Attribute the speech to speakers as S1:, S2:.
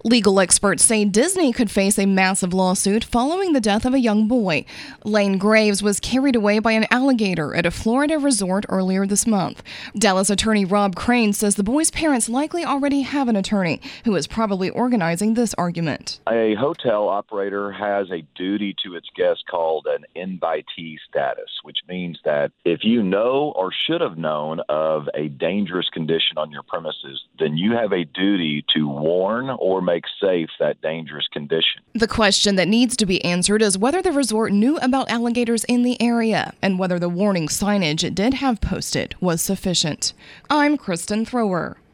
S1: Legal experts say Disney could face a massive lawsuit following the death of a young boy. Lane Graves was carried away by an alligator at a Florida resort earlier this month. Dallas attorney Rob Crane says the boy's parents likely already have an attorney who is probably organizing this argument.
S2: A hotel operator has a duty to its guests called an invitee status, which means that if you know or should have known of a dangerous condition on your premises, then you have a duty to warn or make safe that dangerous condition.
S1: The question that needs to be answered is whether the resort knew about alligators in the area and whether the warning signage it did have posted was sufficient. I'm Kristen Thrower.